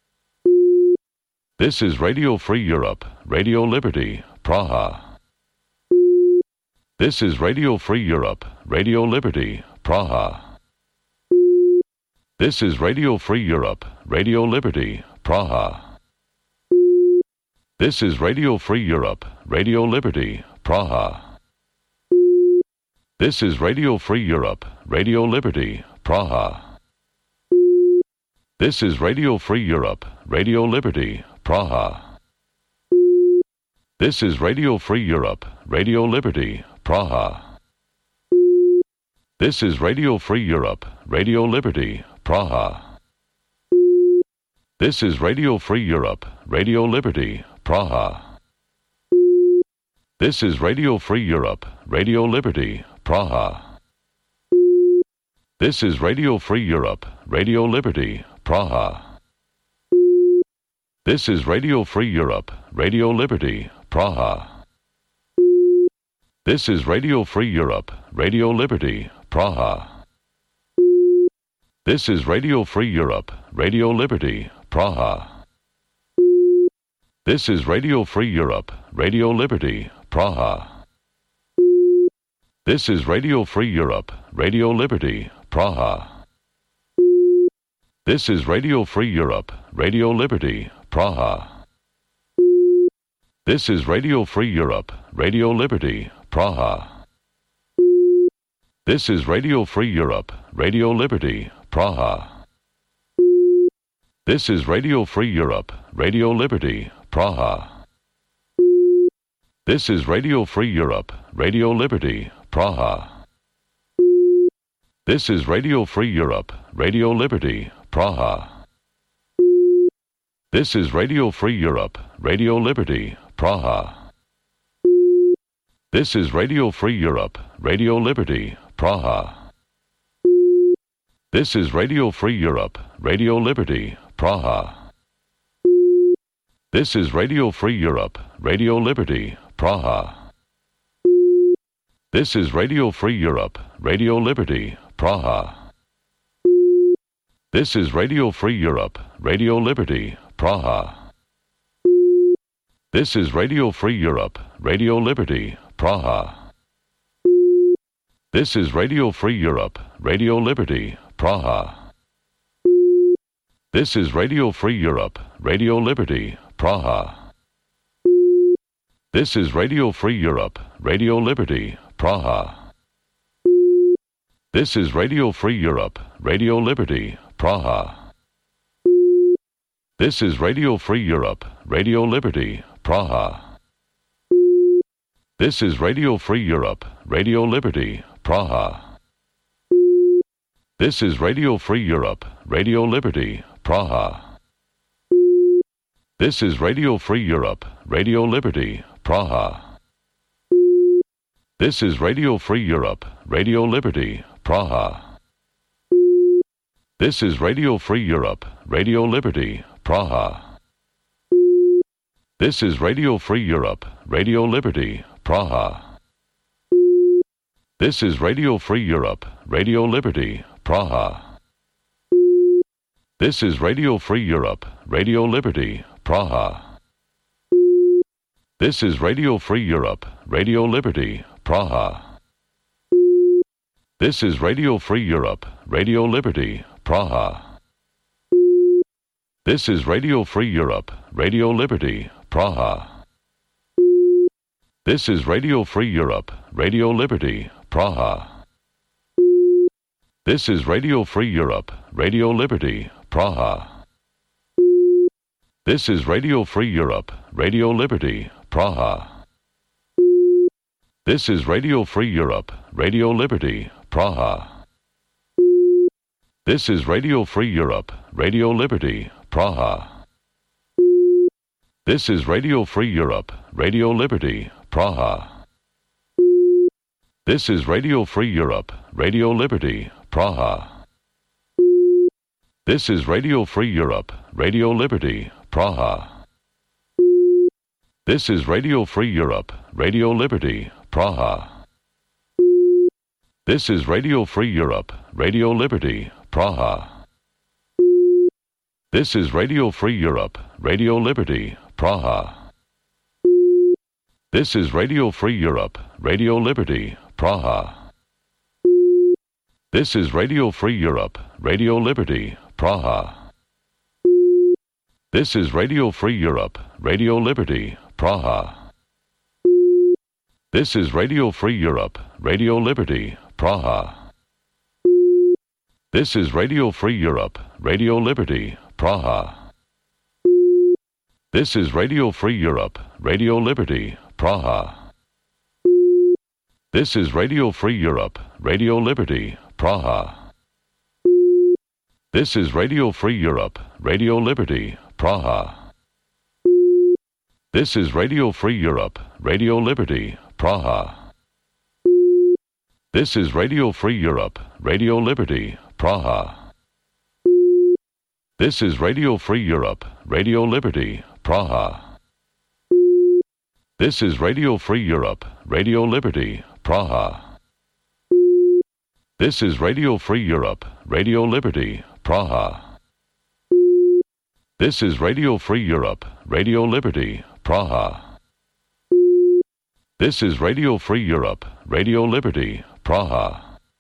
This is Radio Free Europe, Radio Liberty, Praha. This is Radio Free Europe, Radio Liberty, Praha. This is Radio Free Europe, Radio Liberty, Praha. This is Radio Free Europe, Radio Liberty, Praha. This is Radio Free Europe, Radio Liberty, Praha. This is Radio Free Europe, Radio Liberty, Praha. This is Radio Free Europe, Radio Liberty, Praha. This is Radio Free Europe, Radio Liberty, Praha. This is Radio Free Europe, Radio Liberty, Praha. This is Radio Free Europe, Radio Liberty, Praha. This is Radio Free Europe, Radio Liberty, Praha. This is Radio Free Europe, Radio Liberty, Praha. This is Radio Free Europe, Radio Liberty, Praha. This is Radio Free Europe, Radio Liberty, Praha. This is Radio Free Europe, Radio Liberty, Praha. This is Radio Free Europe, Radio Liberty, Praha. This is Radio Free Europe, Radio Liberty, Praha. This is Radio Free Europe, Radio Liberty, Praha. This is Radio Free Europe, Radio Liberty, Praha. This is Radio Free Europe, Radio Liberty, Praha. This is Radio Free Europe, Radio Liberty, Praha. This is Radio Free Europe, Radio Liberty, Praha. This is Radio Free Europe, Radio Liberty, Praha. This is Radio Free Europe, Radio Liberty, Praha. This is Radio Free Europe, Radio Liberty, Praha. This is Radio Free Europe, Radio Liberty, Praha. This is Radio Free Europe, Radio Liberty, Praha. This is Radio Free Europe, Radio Liberty, Praha. This is Radio Free Europe, Radio Liberty, Praha. This is Radio Free Europe, Radio Liberty, Praha. This is Radio Free Europe, Radio Liberty, Praha. This is Radio Free Europe, Radio Liberty, Praha. This is Radio Free Europe, Radio Liberty, Praha. This is Radio Free Europe, Radio Liberty, Praha. This is Radio Free Europe, Radio Liberty, Praha. This is Radio Free Europe, Radio Liberty, Praha. This is Radio Free Europe, Radio Liberty, Praha. This is Radio Free Europe, Radio Liberty, Praha. This is Radio Free Europe, Radio Liberty, Praha. This is Radio Free Europe, Radio Liberty, Praha. This is Radio Free Europe, Radio Liberty, Praha. This is Radio Free Europe, Radio Liberty, Praha. This is Radio Free Europe, Radio Liberty, Praha. This is Radio Free Europe, Radio Liberty, Praha. This is Radio Free Europe, Radio Liberty, Praha. This is Radio Free Europe, Radio Liberty, Praha. This is Radio Free Europe, Radio Liberty, Praha. This is Radio Free Europe, Radio Liberty, Praha. This is Radio Free Europe, Radio Liberty, Praha. This is Radio Free Europe, Radio Liberty, Praha. This is Radio Free Europe, Radio Liberty, Praha. This is Radio Free Europe, Radio Liberty, Praha. This is Radio Free Europe, Radio Liberty, Praha. This is Radio Free Europe, Radio Liberty, Praha. This is Radio Free Europe, Radio Liberty, Praha. This is Radio Free Europe, Radio Liberty, Praha. This is Radio Free Europe, Radio Liberty, Praha. This is Radio Free Europe, Radio Liberty, Praha. This is Radio Free Europe, Radio Liberty, Praha. This is Radio Free Europe, Radio Liberty, Praha. This is Radio Free Europe, Radio Liberty, Praha. This is Radio Free Europe, Radio Liberty, Praha. This is Radio Free Europe, Radio Liberty, Praha. This is Radio Free Europe, Radio Liberty, Praha. This is Radio Free Europe, Radio Liberty, Praha. This is Radio Free Europe, Radio Liberty, Praha. This is Radio Free Europe, Radio Liberty, Praha. This is Radio Free Europe, Radio Liberty, Praha. This is Radio Free Europe, Radio Liberty, Praha. This is Radio Free Europe, Radio Liberty, Praha. This is Radio Free Europe, Radio Liberty, Praha.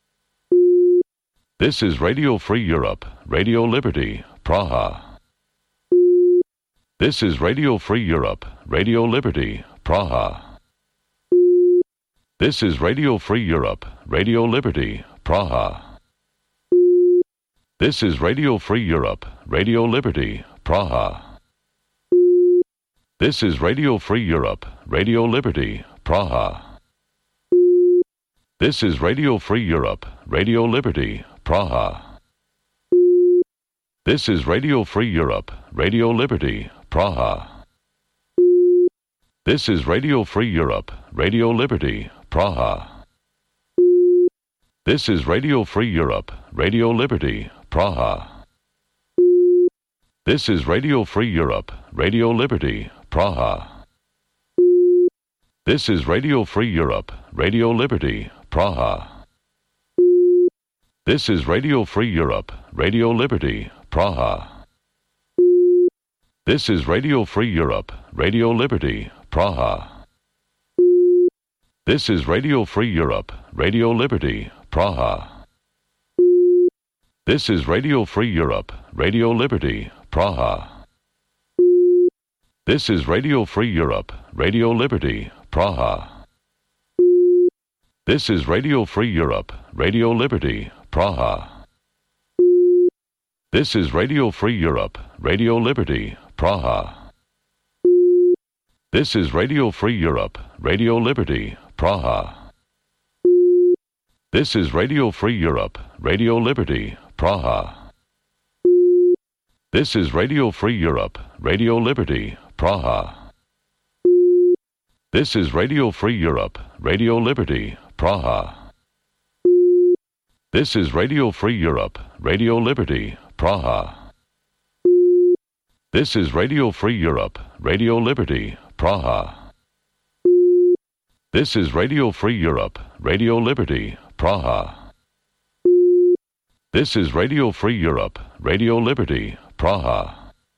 This is Radio Free Europe, Radio Liberty, Praha. This is Radio Free Europe, Radio Liberty, Praha. This is Radio Free Europe, Radio Liberty, Praha. This is Radio Free Europe, Radio Liberty, Praha. This is Radio Free Europe, Radio Liberty, Praha. This is Radio Free Europe, Radio Liberty, Praha. This is Radio Free Europe, Radio Liberty, Praha. This is Radio Free Europe, Radio Liberty, Praha. This is Radio Free Europe, Radio Liberty, Praha. This is Radio Free Europe, Radio Liberty, Praha. This is Radio Free Europe, Radio Liberty, Praha. This is Radio Free Europe, Radio Liberty, Praha. This is Radio Free Europe, Radio Liberty, Praha. This is Radio Free Europe, Radio Liberty, Praha. This is Radio Free Europe, Radio Liberty, Praha. This is Radio Free Europe, Radio Liberty, Praha. This is Radio Free Europe, Radio Liberty, Praha. This is Radio Free Europe, Radio Liberty, Praha. This is Radio Free Europe, Radio Liberty, Praha. This is Radio Free Europe, Radio Liberty, Praha. This is Radio Free Europe, Radio Liberty, Praha. This is Radio Free Europe, Radio Liberty, Praha. This is Radio Free Europe, Radio Liberty, Praha. This is Radio Free Europe, Radio Liberty, Praha. This is Radio Free Europe, Radio Liberty, Praha. This is Radio Free Europe, Radio Liberty, Praha.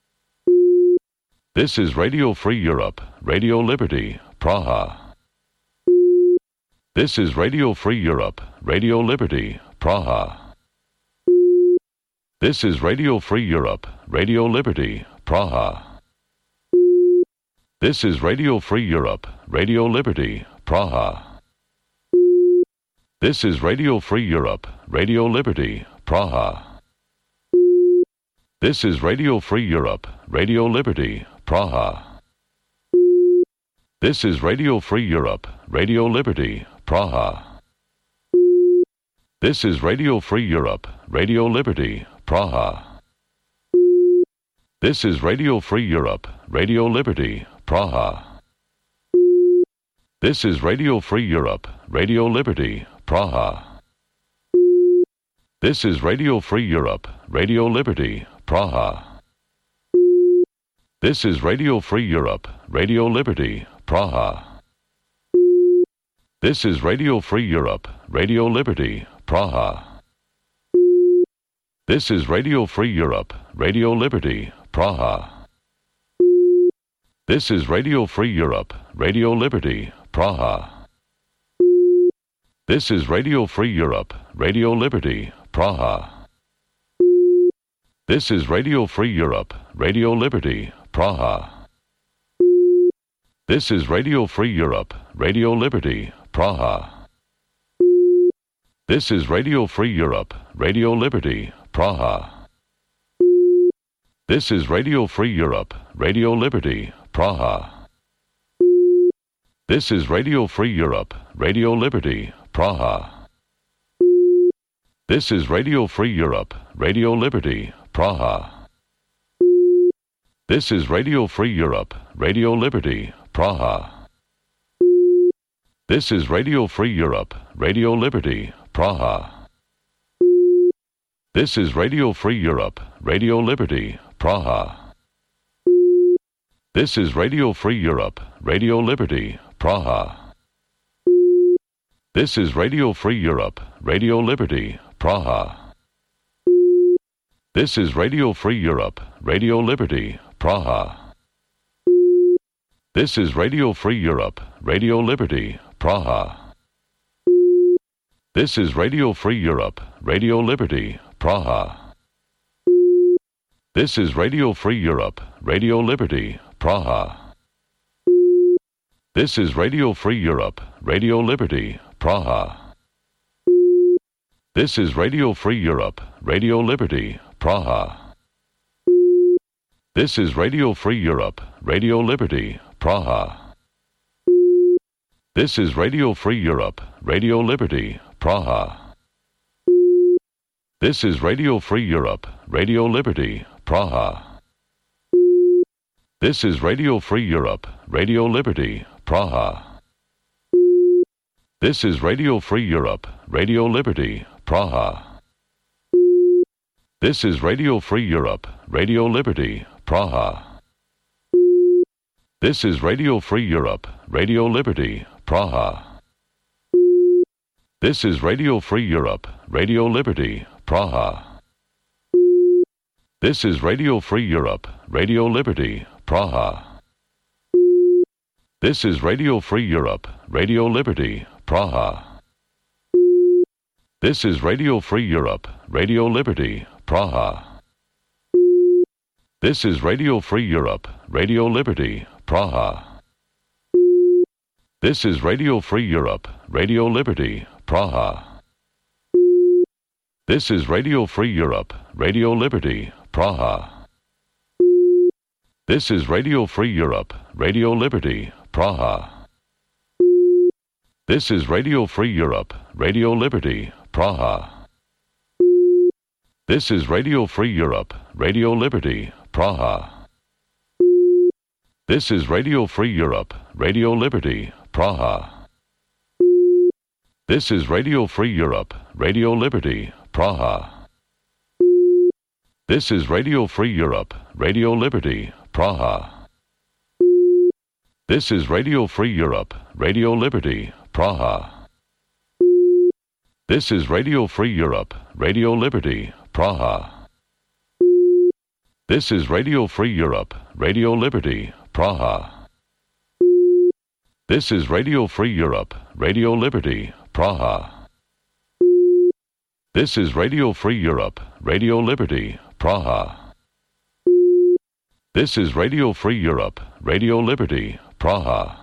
This is Radio Free Europe, Radio Liberty, Praha. This is Radio Free Europe, Radio Liberty, Praha. This is Radio Free Europe, Radio Liberty, Praha. This is Radio Free Europe, Radio Liberty, Praha. This is Radio Free Europe, Radio Liberty, Praha. This is Radio Free Europe, Radio Liberty, Praha. This is Radio Free Europe, Radio Liberty, Praha. This is Radio Free Europe, Radio Liberty, Praha. This is Radio Free Europe, Radio Liberty, Praha. This is Radio Free Europe, Radio Liberty, Praha. This is Radio Free Europe, Radio Liberty, Praha. This is Radio Free Europe, Radio Liberty, Praha. This is Radio Free Europe, Radio Liberty, Praha. This is Radio Free Europe, Radio Liberty, Praha. This is Radio Free Europe, Radio Liberty, Praha. This is Radio Free Europe, Radio Liberty, Praha. This is Radio Free Europe, Radio Liberty, Praha. This is Radio Free Europe, Radio Liberty, Praha. This is Radio Free Europe, Radio Liberty, Praha. This is Radio Free Europe, Radio Liberty, Praha. This is Radio Free Europe, Radio Liberty, Praha. This is Radio Free Europe, Radio Liberty, Praha. This is Radio Free Europe, Radio Liberty, Praha. This is Radio Free Europe, Radio Liberty, Praha. This is Radio Free Europe, Radio Liberty, Praha. This is Radio Free Europe, Radio Liberty, Praha. This is Radio Free Europe, Radio Liberty, Praha. This is Radio Free Europe, Radio Liberty, Praha. This is Radio Free Europe, Radio Liberty, Praha. This is Radio Free Europe, Radio Liberty, Praha. This is Radio Free Europe, Radio Liberty, Praha. This is Radio Free Europe, Radio Liberty, Praha. This is Radio Free Europe, Radio Liberty, Praha. This is Radio Free Europe, Radio Liberty, Praha. This is Radio Free Europe, Radio Liberty, Praha. This is Radio Free Europe, Radio Liberty, Praha. This is Radio Free Europe, Radio Liberty, Praha. This is Radio Free Europe, Radio Liberty, Praha. This is Radio Free Europe, Radio Liberty, Praha. This is Radio Free Europe, Radio Liberty, Praha. This is Radio Free Europe, Radio Liberty, Praha. This is Radio Free Europe, Radio Liberty, Praha. This is Radio Free Europe, Radio Liberty, Praha. This is Radio Free Europe, Radio Liberty, Praha. This is Radio Free Europe, Radio Liberty, Praha. This is Radio Free Europe, Radio Liberty, Praha. This is Radio Free Europe, Radio Liberty, Praha. This is Radio Free Europe, Radio Liberty, Praha. This is Radio Free Europe, Radio Liberty, Praha. This is Radio Free Europe, Radio Liberty, Praha. This is Radio Free Europe, Radio Liberty, Praha. This is Radio Free Europe, Radio Liberty, Praha. This is Radio Free Europe, Radio Liberty, Praha. This is Radio Free Europe, Radio Liberty, Praha. This is Radio Free Europe, Radio Liberty, Praha. This is Radio Free Europe, Radio Liberty, Praha. This is Radio Free Europe, Radio Liberty, Praha. This is Radio Free Europe, Radio Liberty, Praha. This is Radio Free Europe, Radio Liberty, Praha.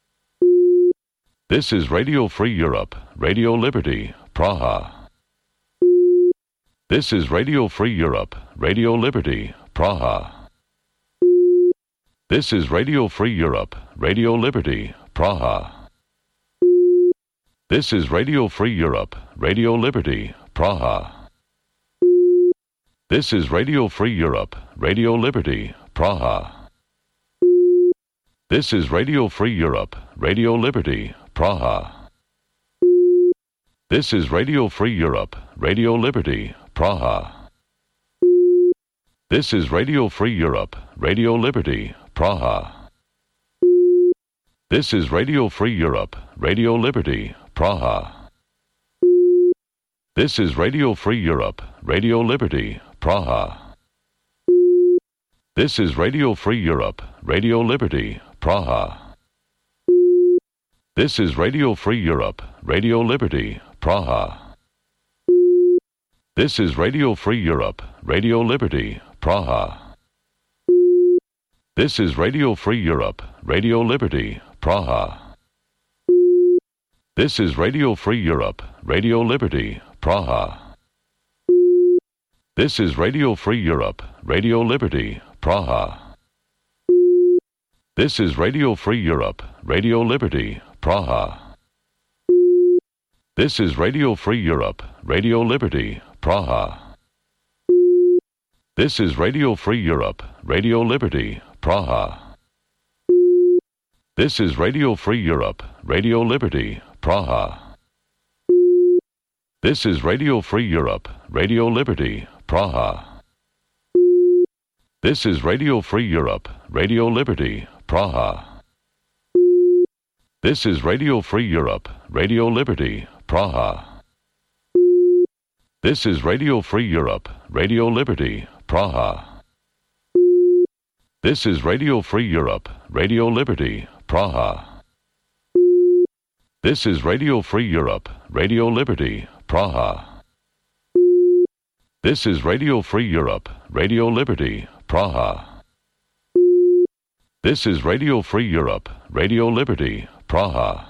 This is Radio Free Europe, Radio Liberty, Praha. This is Radio Free Europe, Radio Liberty, Praha. This is Radio Free Europe, Radio Liberty, Praha. This is Radio Free Europe, Radio Liberty, Praha. This is Radio Free Europe, Radio Liberty, Praha. This is Radio Free Europe, Radio Liberty, Praha. This is Radio Free Europe, Radio Liberty, Praha. This is Radio Free Europe, Radio Liberty, Praha. This is Radio Free Europe, Radio Liberty, Praha. This is Radio Free Europe, Radio Liberty, Praha. This is Radio Free Europe, Radio Liberty, Praha. This is Radio Free Europe, Radio Liberty, Praha. This is Radio Free Europe, Radio Liberty, Praha. This is Radio Free Europe, Radio Liberty, Praha. This is Radio Free Europe, Radio Liberty, Praha. This is Radio Free Europe, Radio Liberty, Praha. This is Radio Free Europe, Radio Liberty, Praha. This is Radio Free Europe, Radio Liberty, Praha. This is Radio Free Europe, Radio Liberty, Praha. This is Radio Free Europe, Radio Liberty, Praha. This is Radio Free Europe, Radio Liberty, Praha. This is Radio Free Europe, Radio Liberty, Praha. This is Radio Free Europe, Radio Liberty, Praha. This is Radio Free Europe, Radio Liberty, Praha. This is Radio Free Europe, Radio Liberty, Praha. This is Radio Free Europe, Radio Liberty, Praha. This is Radio Free Europe, Radio Liberty, Praha. This is Radio Free Europe, Radio Liberty, Praha.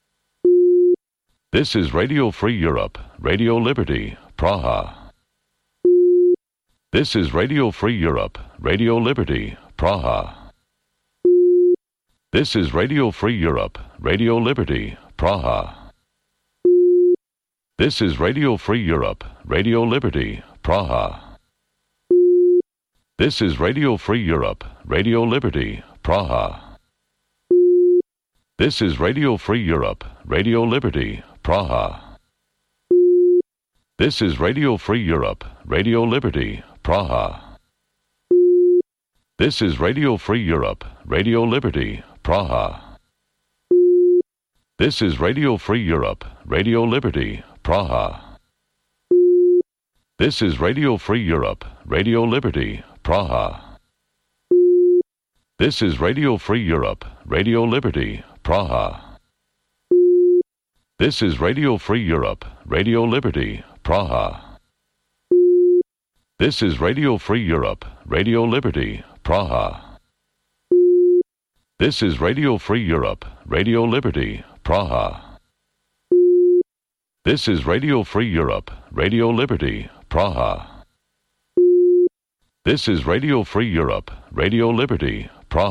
This is Radio Free Europe, Radio Liberty, Praha. This is Radio Free Europe, Radio Liberty, Praha. This is Radio Free Europe, Radio Liberty, Praha. This is Radio Free Europe, Radio Liberty, Praha. This is Radio Free Europe, Radio Liberty, Praha. This is Radio Free Europe, Radio Liberty, Praha. This is Radio Free Europe, Radio Liberty, Praha. This is Radio Free Europe, Radio Liberty, Praha. This is Radio Free Europe, Radio Liberty, Praha. This is Radio Free Europe, Radio Liberty, Praha. This is Radio Free Europe, Radio Liberty, Praha. This is Radio Free Europe, Radio Liberty, Praha. This is Radio Free Europe, Radio Liberty, Praha. This is Radio Free Europe, Radio Liberty, Praha. This is Radio Free Europe, Radio Liberty, Praha. This is Radio Free Europe, Radio Liberty,